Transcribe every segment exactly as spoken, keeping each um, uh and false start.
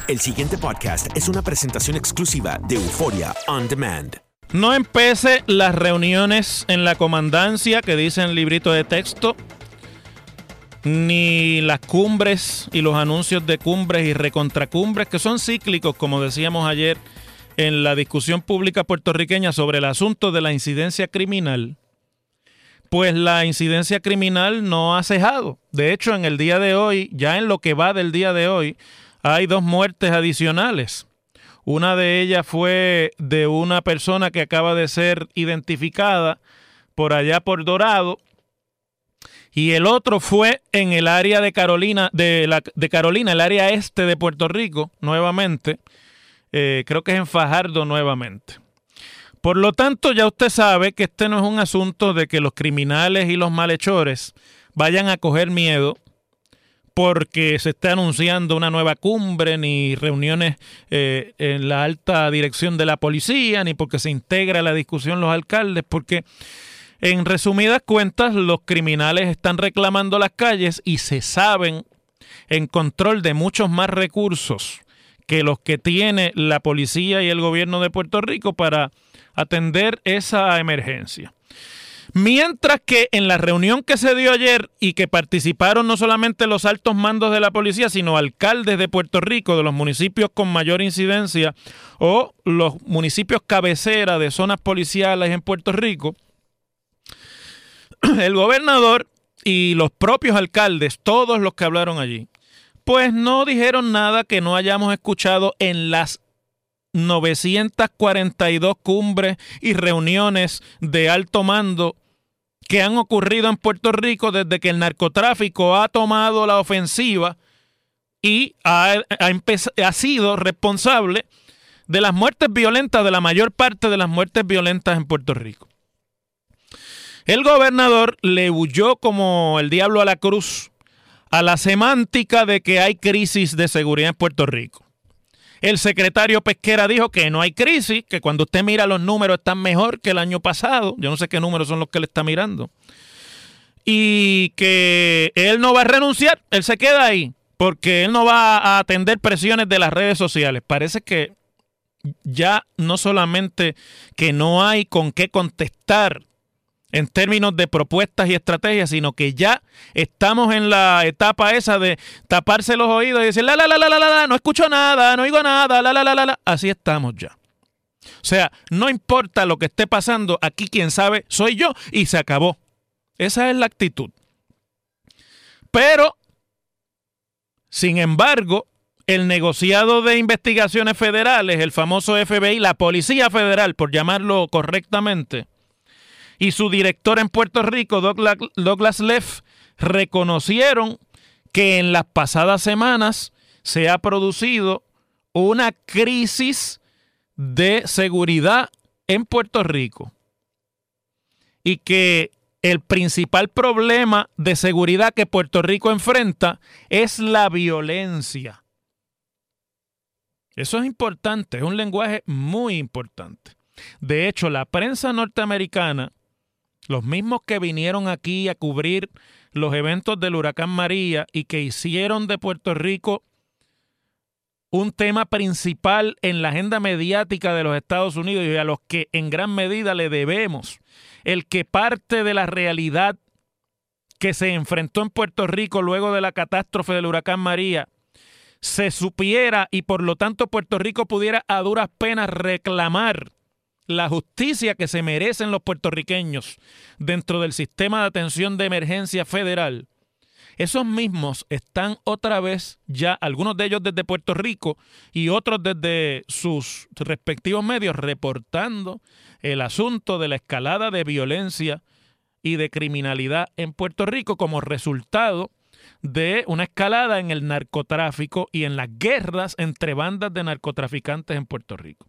El siguiente podcast es una presentación exclusiva de Euforia On Demand. No empece las reuniones en la comandancia que dicen librito de texto, ni las cumbres y los anuncios de cumbres y recontracumbres que son cíclicos, como decíamos ayer en la discusión pública puertorriqueña sobre el asunto de la incidencia criminal. Pues la incidencia criminal no ha cejado. De hecho, en el día de hoy, ya en lo que va del día de hoy, hay dos muertes adicionales. Una de ellas fue de una persona que acaba de ser identificada por allá por Dorado. Y el otro fue en el área de Carolina, de, la, de Carolina, el área este de Puerto Rico, nuevamente. Eh, creo que es en Fajardo nuevamente. Por lo tanto, ya usted sabe que este no es un asunto de que los criminales y los malhechores vayan a coger miedo porque se está anunciando una nueva cumbre, ni reuniones eh, en la alta dirección de la policía, ni porque se integra a la discusión los alcaldes, porque en resumidas cuentas los criminales están reclamando las calles y se saben en control de muchos más recursos que los que tiene la policía y el gobierno de Puerto Rico para atender esa emergencia. Mientras que en la reunión que se dio ayer y que participaron no solamente los altos mandos de la policía, sino alcaldes de Puerto Rico, de los municipios con mayor incidencia o los municipios cabecera de zonas policiales en Puerto Rico, el gobernador y los propios alcaldes, todos los que hablaron allí, pues no dijeron nada que no hayamos escuchado en las novecientas cuarenta y dos cumbres y reuniones de alto mando que han ocurrido en Puerto Rico desde que el narcotráfico ha tomado la ofensiva y ha, ha, ha sido responsable de las muertes violentas, de la mayor parte de las muertes violentas en Puerto Rico. El gobernador le huyó como el diablo a la cruz a la semántica de que hay crisis de seguridad en Puerto Rico. El secretario Pesquera dijo que no hay crisis, que cuando usted mira los números están mejor que el año pasado. Yo no sé qué números son los que le está mirando. Y que él no va a renunciar, él se queda ahí, porque él no va a atender presiones de las redes sociales. Parece que ya no solamente que no hay con qué contestar en términos de propuestas y estrategias, sino que ya estamos en la etapa esa de taparse los oídos y decir, la, la, la, la, la, la, no escucho nada, no oigo nada, la, la, la, la, la. Así estamos ya. O sea, no importa lo que esté pasando, aquí quien sabe soy yo y se acabó. Esa es la actitud. Pero, sin embargo, el negociado de investigaciones federales, el famoso F B I, la Policía Federal, por llamarlo correctamente, y su director en Puerto Rico, Douglas, Douglas Leff, reconocieron que en las pasadas semanas se ha producido una crisis de seguridad en Puerto Rico y que el principal problema de seguridad que Puerto Rico enfrenta es la violencia. Eso es importante, es un lenguaje muy importante. De hecho, la prensa norteamericana, los mismos que vinieron aquí a cubrir los eventos del huracán María y que hicieron de Puerto Rico un tema principal en la agenda mediática de los Estados Unidos y a los que en gran medida le debemos el que parte de la realidad que se enfrentó en Puerto Rico luego de la catástrofe del huracán María se supiera y por lo tanto Puerto Rico pudiera a duras penas reclamar la justicia que se merecen los puertorriqueños dentro del sistema de atención de emergencia federal. Esos mismos están otra vez ya, algunos de ellos desde Puerto Rico y otros desde sus respectivos medios, reportando el asunto de la escalada de violencia y de criminalidad en Puerto Rico como resultado de una escalada en el narcotráfico y en las guerras entre bandas de narcotraficantes en Puerto Rico.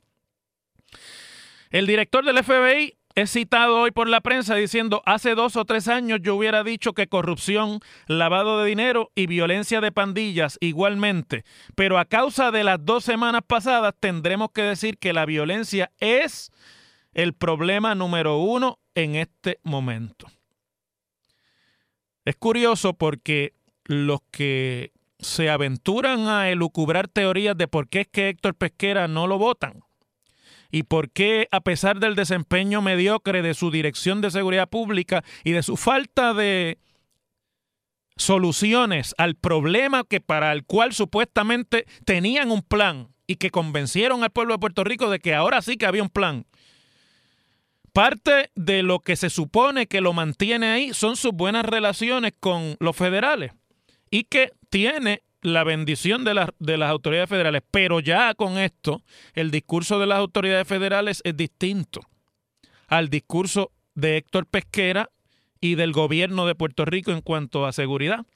El director del F B I es citado hoy por la prensa diciendo, hace dos o tres años yo hubiera dicho que corrupción, lavado de dinero y violencia de pandillas igualmente, pero a causa de las dos semanas pasadas tendremos que decir que la violencia es el problema número uno en este momento. Es curioso porque los que se aventuran a elucubrar teorías de por qué es que Héctor Pesquera no lo votan y por qué, a pesar del desempeño mediocre de su Dirección de Seguridad Pública y de su falta de soluciones al problema que para el cual supuestamente tenían un plan y que convencieron al pueblo de Puerto Rico de que ahora sí que había un plan. Parte de lo que se supone que lo mantiene ahí son sus buenas relaciones con los federales y que tiene la bendición de, la, de las autoridades federales. Pero ya con esto, el discurso de las autoridades federales es distinto al discurso de Héctor Pesquera y del gobierno de Puerto Rico en cuanto a seguridad.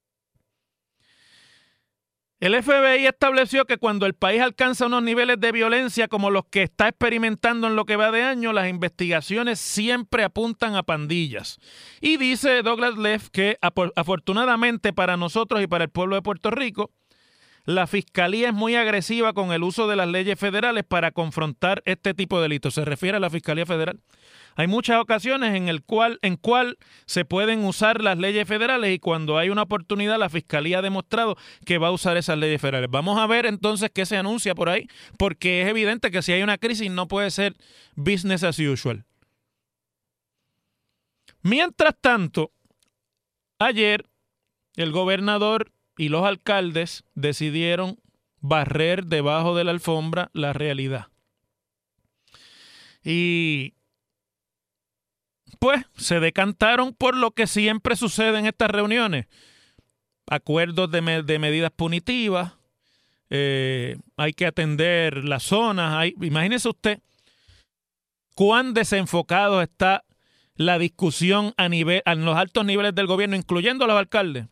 El F B I estableció que cuando el país alcanza unos niveles de violencia como los que está experimentando en lo que va de año, las investigaciones siempre apuntan a pandillas. Y dice Douglas Leff que afortunadamente para nosotros y para el pueblo de Puerto Rico, la Fiscalía es muy agresiva con el uso de las leyes federales para confrontar este tipo de delitos. Se refiere a la Fiscalía Federal. Hay muchas ocasiones en el cual en cual se pueden usar las leyes federales y cuando hay una oportunidad la Fiscalía ha demostrado que va a usar esas leyes federales. Vamos a ver entonces qué se anuncia por ahí, porque es evidente que si hay una crisis no puede ser business as usual. Mientras tanto, ayer el gobernador y los alcaldes decidieron barrer debajo de la alfombra la realidad. Y pues se decantaron por lo que siempre sucede en estas reuniones. Acuerdos de, me, de medidas punitivas, eh, hay que atender las zonas. Hay, imagínese usted cuán desenfocado está la discusión a, nivel, a los altos niveles del gobierno, incluyendo a los alcaldes.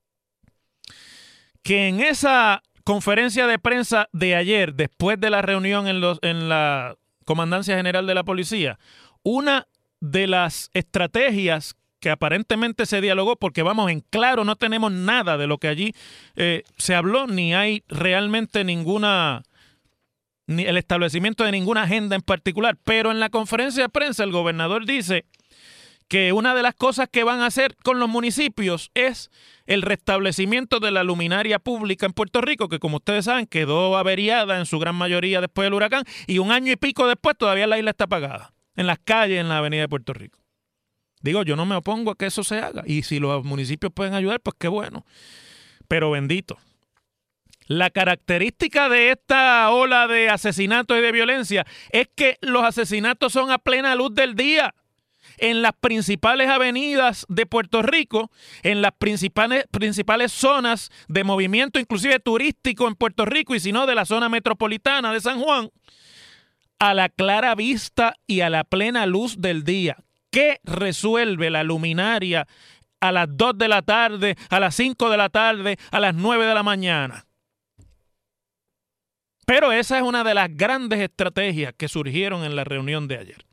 Que en esa conferencia de prensa de ayer, después de la reunión en, los, en la Comandancia General de la Policía, una de las estrategias que aparentemente se dialogó, porque vamos, en claro, no tenemos nada de lo que allí eh, se habló, ni hay realmente ninguna, ni el establecimiento de ninguna agenda en particular, pero en la conferencia de prensa el gobernador dice que una de las cosas que van a hacer con los municipios es el restablecimiento de la luminaria pública en Puerto Rico, que como ustedes saben quedó averiada en su gran mayoría después del huracán y un año y pico después todavía la isla está apagada, en las calles, en la avenida de Puerto Rico. Digo, yo no me opongo a que eso se haga y si los municipios pueden ayudar, pues qué bueno. Pero bendito. La característica de esta ola de asesinatos y de violencia es que los asesinatos son a plena luz del día. En las principales avenidas de Puerto Rico, en las principales, principales zonas de movimiento, inclusive turístico en Puerto Rico y si no de la zona metropolitana de San Juan, a la clara vista y a la plena luz del día. ¿Qué resuelve la luminaria a las dos de la tarde, a las cinco de la tarde, a las nueve de la mañana? Pero esa es una de las grandes estrategias que surgieron en la reunión de ayer.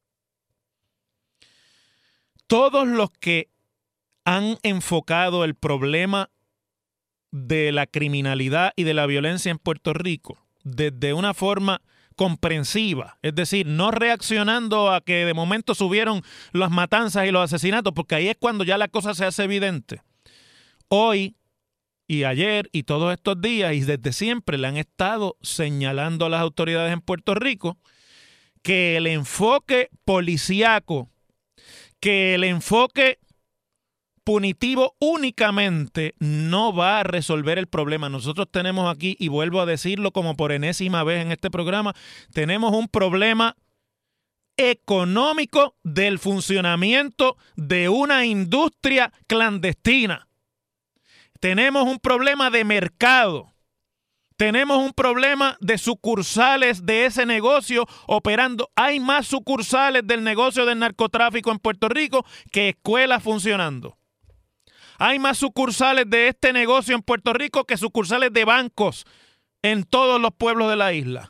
Todos los que han enfocado el problema de la criminalidad y de la violencia en Puerto Rico desde una forma comprensiva, es decir, no reaccionando a que de momento subieron las matanzas y los asesinatos, porque ahí es cuando ya la cosa se hace evidente. Hoy y ayer y todos estos días y desde siempre le han estado señalando a las autoridades en Puerto Rico que el enfoque policíaco, que el enfoque punitivo únicamente no va a resolver el problema. Nosotros tenemos aquí, y vuelvo a decirlo como por enésima vez en este programa, tenemos un problema económico del funcionamiento de una industria clandestina. Tenemos un problema de mercado. Tenemos un problema de sucursales de ese negocio operando. Hay más sucursales del negocio del narcotráfico en Puerto Rico que escuelas funcionando. Hay más sucursales de este negocio en Puerto Rico que sucursales de bancos en todos los pueblos de la isla.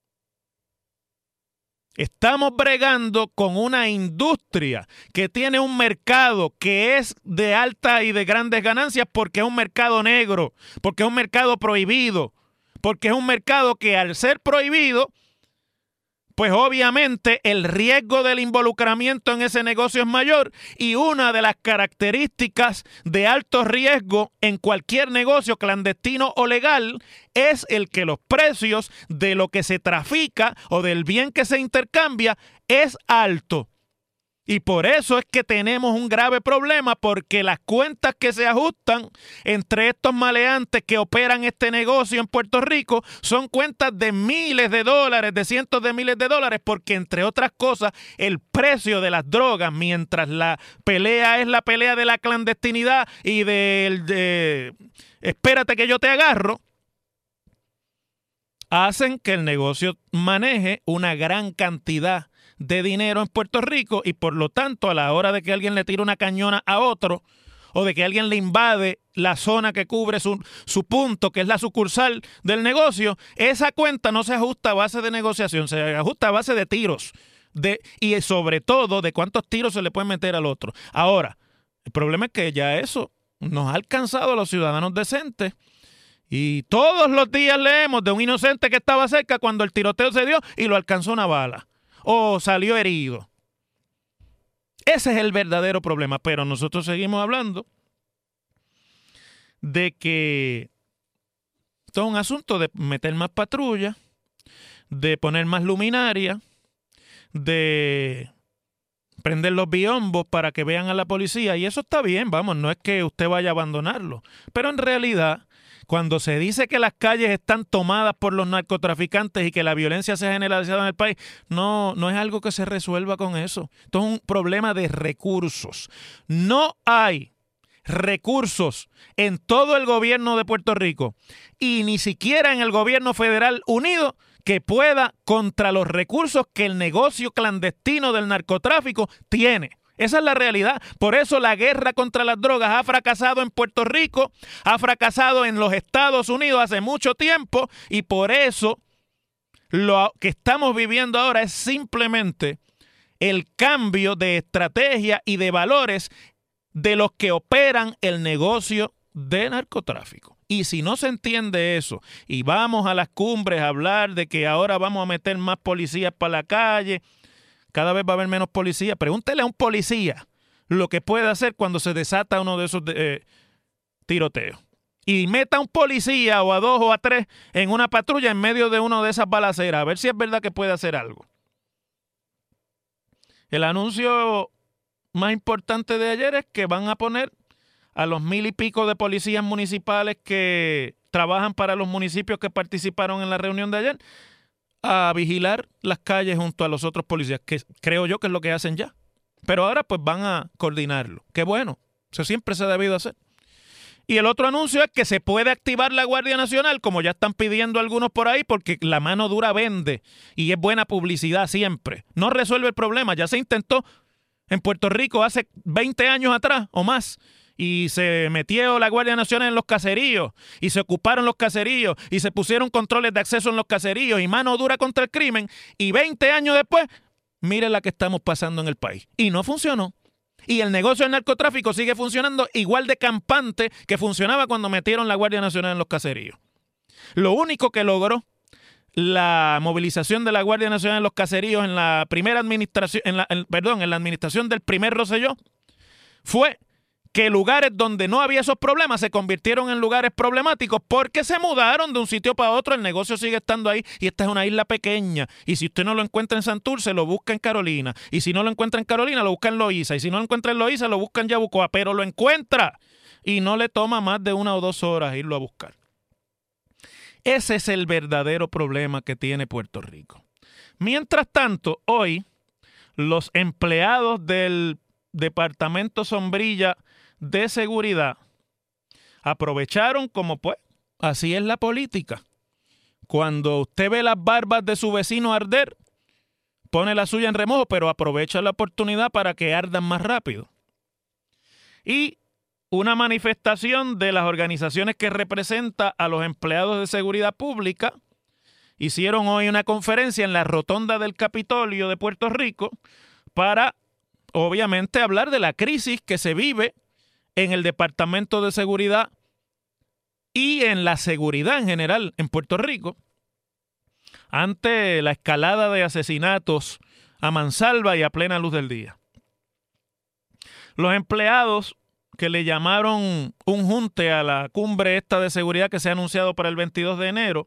Estamos bregando con una industria que tiene un mercado que es de alta y de grandes ganancias porque es un mercado negro, porque es un mercado prohibido, porque es un mercado que al ser prohibido, pues obviamente el riesgo del involucramiento en ese negocio es mayor, y una de las características de alto riesgo en cualquier negocio clandestino o legal es el que los precios de lo que se trafica o del bien que se intercambia es alto. Y por eso es que tenemos un grave problema, porque las cuentas que se ajustan entre estos maleantes que operan este negocio en Puerto Rico son cuentas de miles de dólares, de cientos de miles de dólares, porque entre otras cosas el precio de las drogas, mientras la pelea es la pelea de la clandestinidad y del de, espérate que yo te agarro, hacen que el negocio maneje una gran cantidad de dinero en Puerto Rico, y por lo tanto a la hora de que alguien le tire una cañona a otro o de que alguien le invade la zona que cubre su, su punto, que es la sucursal del negocio, esa cuenta no se ajusta a base de negociación, se ajusta a base de tiros de, y sobre todo de cuántos tiros se le pueden meter al otro. Ahora, el problema es que ya eso nos ha alcanzado a los ciudadanos decentes, y todos los días leemos de un inocente que estaba cerca cuando el tiroteo se dio y lo alcanzó una bala o salió herido. Ese es el verdadero problema, pero nosotros seguimos hablando de que esto es un asunto de meter más patrulla, de poner más luminaria, de prender los biombos para que vean a la policía, y eso está bien, vamos, no es que usted vaya a abandonarlo, pero en realidad cuando se dice que las calles están tomadas por los narcotraficantes y que la violencia se ha generalizado en el país, no, no es algo que se resuelva con eso. Esto es un problema de recursos. No hay recursos en todo el gobierno de Puerto Rico y ni siquiera en el gobierno federal unido que pueda contra los recursos que el negocio clandestino del narcotráfico tiene. Esa es la realidad. Por eso la guerra contra las drogas ha fracasado en Puerto Rico, ha fracasado en los Estados Unidos hace mucho tiempo, y por eso lo que estamos viviendo ahora es simplemente el cambio de estrategia y de valores de los que operan el negocio de narcotráfico. Y si no se entiende eso y vamos a las cumbres a hablar de que ahora vamos a meter más policías para la calle, cada vez va a haber menos policías. Pregúntele a un policía lo que puede hacer cuando se desata uno de esos eh, tiroteos. Y meta a un policía o a dos o a tres en una patrulla en medio de una de esas balaceras, a ver si es verdad que puede hacer algo. El anuncio más importante de ayer es que van a poner a los mil y pico de policías municipales que trabajan para los municipios que participaron en la reunión de ayer a vigilar las calles junto a los otros policías, que creo yo que es lo que hacen ya. Pero ahora pues van a coordinarlo. Qué bueno, eso siempre se ha debido hacer. Y el otro anuncio es que se puede activar la Guardia Nacional, como ya están pidiendo algunos por ahí, porque la mano dura vende y es buena publicidad siempre. No resuelve el problema, ya se intentó en Puerto Rico hace veinte años atrás o más, y se metió la Guardia Nacional en los caseríos y se ocuparon los caseríos y se pusieron controles de acceso en los caseríos y mano dura contra el crimen, y veinte años después, mire la que estamos pasando en el país. Y no funcionó. Y el negocio del narcotráfico sigue funcionando igual de campante que funcionaba cuando metieron la Guardia Nacional en los caseríos. Lo único que logró la movilización de la Guardia Nacional en los caseríos en la primera administración, en la, en, perdón, en la administración del primer Rosselló, fue que lugares donde no había esos problemas se convirtieron en lugares problemáticos porque se mudaron de un sitio para otro, el negocio sigue estando ahí y esta es una isla pequeña, y si usted no lo encuentra en Santurce, lo busca en Carolina, y si no lo encuentra en Carolina, lo busca en Loíza, y si no lo encuentra en Loíza, lo busca en Yabucoa, pero lo encuentra y no le toma más de una o dos horas irlo a buscar. Ese es el verdadero problema que tiene Puerto Rico. Mientras tanto, hoy los empleados del Departamento Sombrilla de Seguridad aprovecharon, como pues, así es la política. Cuando usted ve las barbas de su vecino arder, pone la suya en remojo, pero aprovecha la oportunidad para que ardan más rápido. Y una manifestación de las organizaciones que representa a los empleados de seguridad pública hicieron hoy una conferencia en la rotonda del Capitolio de Puerto Rico para, obviamente, hablar de la crisis que se vive en el Departamento de Seguridad y en la seguridad en general en Puerto Rico. ante la escalada de asesinatos a mansalva y a plena luz del día. Los empleados que le llamaron un junte a la cumbre esta de seguridad que se ha anunciado para el veintidós de enero,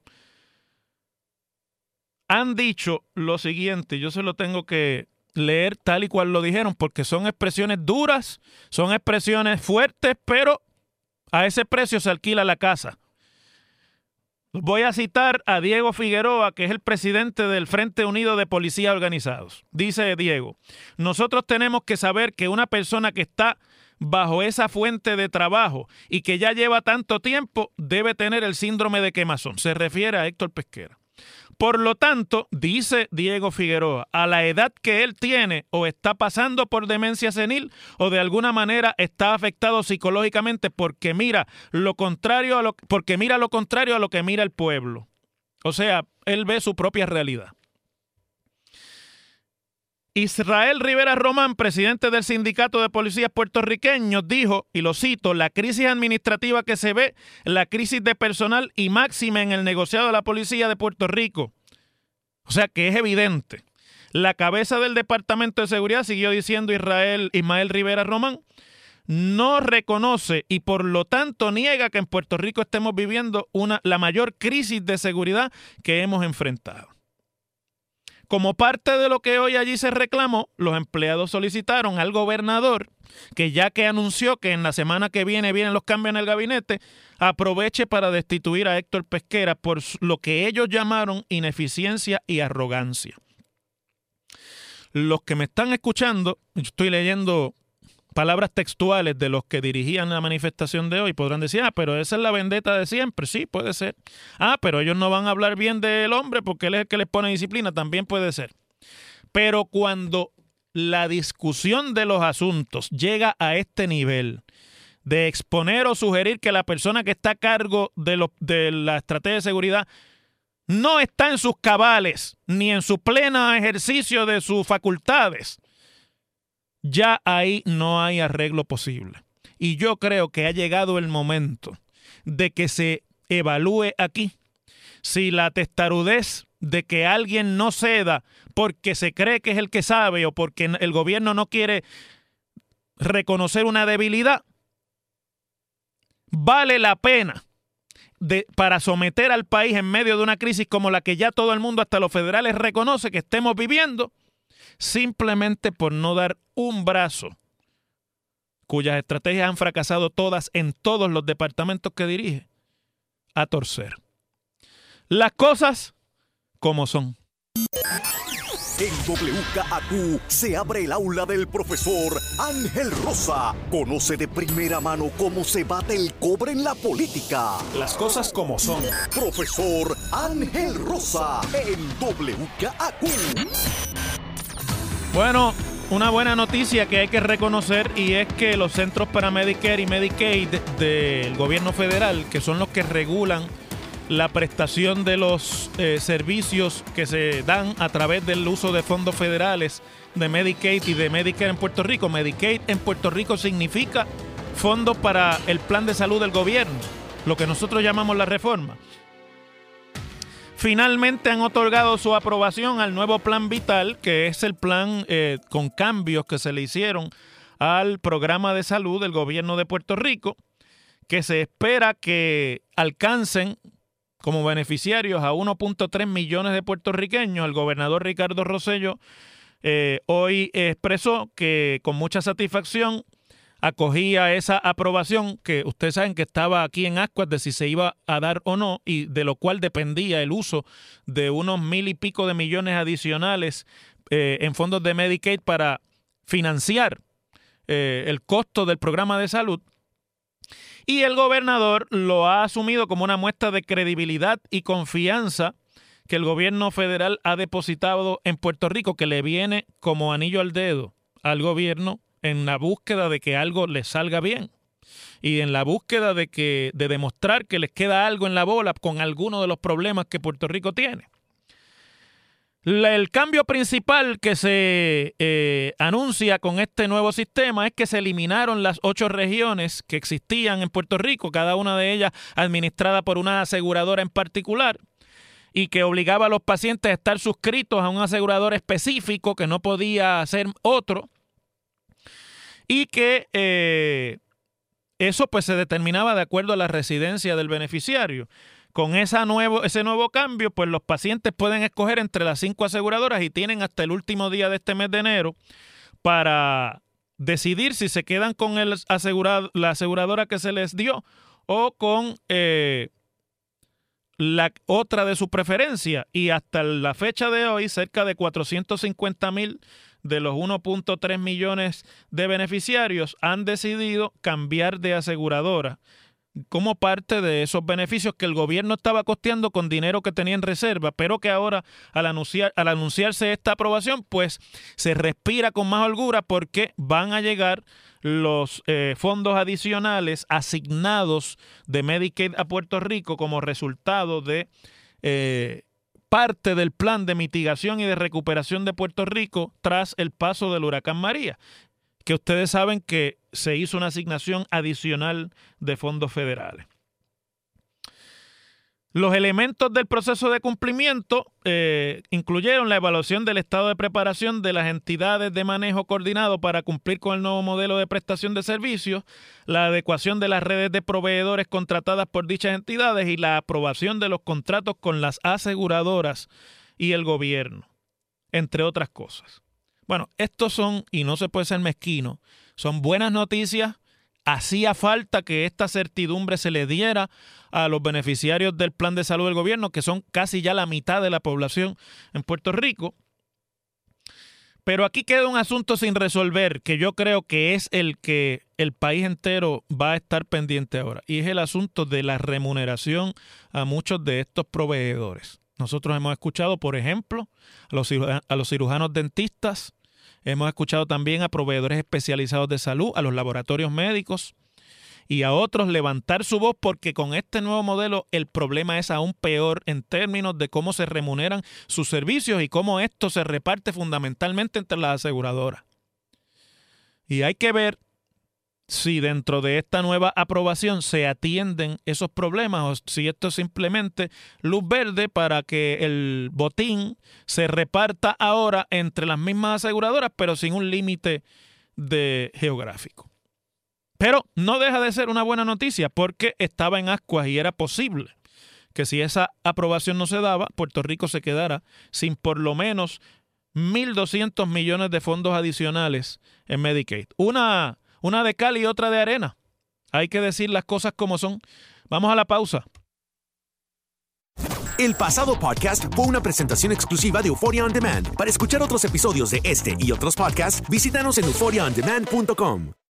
han dicho lo siguiente, yo se lo tengo que leer tal y cual lo dijeron, porque son expresiones duras, son expresiones fuertes, pero a ese precio se alquila la casa. Voy a citar a Diego Figueroa, que es el presidente del Frente Unido de Policías Organizados. Dice Diego, nosotros tenemos que saber que una persona que está bajo esa fuente de trabajo y que ya lleva tanto tiempo debe tener el síndrome de quemazón. Se refiere a Héctor Pesquera. Por lo tanto, dice Diego Figueroa, a la edad que él tiene o está pasando por demencia senil o de alguna manera está afectado psicológicamente porque mira lo contrario a lo, porque mira lo contrario a lo que mira el pueblo. O sea, él ve su propia realidad. Israel Rivera Román, presidente del Sindicato de Policías Puertorriqueños, dijo, y lo cito, la crisis administrativa que se ve, la crisis de personal y máxima en el negociado de la Policía de Puerto Rico. O sea que es evidente. La cabeza del Departamento de Seguridad, siguió diciendo Israel Ismael Rivera Román, no reconoce y por lo tanto niega que en Puerto Rico estemos viviendo una, la mayor crisis de seguridad que hemos enfrentado. Como parte de lo que hoy allí se reclamó, los empleados solicitaron al gobernador que ya que anunció que en la semana que viene vienen los cambios en el gabinete, aproveche para destituir a Héctor Pesquera por lo que ellos llamaron ineficiencia y arrogancia. Los que me están escuchando, yo estoy leyendo palabras textuales de los que dirigían la manifestación de hoy, podrán decir, ah, pero esa es la vendetta de siempre. Sí, puede ser. Ah, pero ellos no van a hablar bien del hombre porque él es el que les pone disciplina. También puede ser. Pero cuando la discusión de los asuntos llega a este nivel de exponer o sugerir que la persona que está a cargo de, lo, de la estrategia de seguridad no está en sus cabales ni en su pleno ejercicio de sus facultades, ya ahí no hay arreglo posible. Y yo creo que ha llegado el momento de que se evalúe aquí si la testarudez de que alguien no ceda porque se cree que es el que sabe o porque el gobierno no quiere reconocer una debilidad, vale la pena de, para someter al país en medio de una crisis como la que ya todo el mundo, hasta los federales, reconoce que estemos viviendo, simplemente por no dar un brazo, cuyas estrategias han fracasado todas en todos los departamentos que dirige, a torcer. Las cosas como son. En W K A Q se abre el aula del profesor Ángel Rosa. Conoce de primera mano cómo se bate el cobre en la política. Las cosas como son. Profesor Ángel Rosa en W K A Q. Bueno, una buena noticia que hay que reconocer y es que los centros para Medicare y Medicaid del gobierno federal, que son los que regulan la prestación de los eh, servicios que se dan a través del uso de fondos federales de Medicaid y de Medicare en Puerto Rico. Medicaid en Puerto Rico significa fondos para el plan de salud del gobierno, lo que nosotros llamamos la reforma. Finalmente han otorgado su aprobación al nuevo Plan Vital, que es el plan eh, con cambios que se le hicieron al programa de salud del gobierno de Puerto Rico, que se espera que alcancen como beneficiarios a uno punto tres millones de puertorriqueños. El gobernador Ricardo Rosselló eh, hoy expresó que con mucha satisfacción acogía esa aprobación, que ustedes saben que estaba aquí en ascuas de si se iba a dar o no, y de lo cual dependía el uso de unos mil y pico de millones adicionales eh, en fondos de Medicaid para financiar eh, el costo del programa de salud. Y el gobernador lo ha asumido como una muestra de credibilidad y confianza que el gobierno federal ha depositado en Puerto Rico, que le viene como anillo al dedo al gobierno en la búsqueda de que algo les salga bien y en la búsqueda de, que, de demostrar que les queda algo en la bola con alguno de los problemas que Puerto Rico tiene. La, el cambio principal que se eh, anuncia con este nuevo sistema es que se eliminaron las ocho regiones que existían en Puerto Rico, cada una de ellas administrada por una aseguradora en particular, y que obligaba a los pacientes a estar suscritos a un asegurador específico que no podía ser otro, y que eh, eso pues se determinaba de acuerdo a la residencia del beneficiario. Con esa nuevo, ese nuevo cambio, pues los pacientes pueden escoger entre las cinco aseguradoras y tienen hasta el último día de este mes de enero para decidir si se quedan con el asegurado, la aseguradora que se les dio o con eh, la otra de su preferencia. Y hasta la fecha de hoy, cerca de cuatrocientos cincuenta mil de los uno punto tres millones de beneficiarios han decidido cambiar de aseguradora como parte de esos beneficios que el gobierno estaba costeando con dinero que tenía en reserva, pero que ahora al anunciar, al anunciarse esta aprobación, pues se respira con más holgura porque van a llegar los eh, fondos adicionales asignados de Medicaid a Puerto Rico como resultado de eh, parte del plan de mitigación y de recuperación de Puerto Rico tras el paso del huracán María, que ustedes saben que se hizo una asignación adicional de fondos federales. Los elementos del proceso de cumplimiento eh, incluyeron la evaluación del estado de preparación de las entidades de manejo coordinado para cumplir con el nuevo modelo de prestación de servicios, la adecuación de las redes de proveedores contratadas por dichas entidades y la aprobación de los contratos con las aseguradoras y el gobierno, entre otras cosas. Bueno, estos son, y no se puede ser mezquino, son buenas noticias. Hacía falta que esta certidumbre se le diera a los beneficiarios del plan de salud del gobierno, que son casi ya la mitad de la población en Puerto Rico. Pero aquí queda un asunto sin resolver, que yo creo que es el que el país entero va a estar pendiente ahora, y es el asunto de la remuneración a muchos de estos proveedores. Nosotros hemos escuchado, por ejemplo, a los cirujanos, a los cirujanos dentistas, hemos escuchado también a proveedores especializados de salud, a los laboratorios médicos y a otros levantar su voz porque con este nuevo modelo el problema es aún peor en términos de cómo se remuneran sus servicios y cómo esto se reparte fundamentalmente entre las aseguradoras. Y hay que ver si dentro de esta nueva aprobación se atienden esos problemas o si esto es simplemente luz verde para que el botín se reparta ahora entre las mismas aseguradoras, pero sin un límite de geográfico. Pero no deja de ser una buena noticia porque estaba en ascuas y era posible que si esa aprobación no se daba, Puerto Rico se quedara sin por lo menos mil doscientos millones de fondos adicionales en Medicaid. Una Una de cal y otra de arena. Hay que decir las cosas como son. Vamos a la pausa. El pasado podcast fue una presentación exclusiva de Euphoria On Demand. Para escuchar otros episodios de este y otros podcasts, visítanos en euphoria on demand punto com.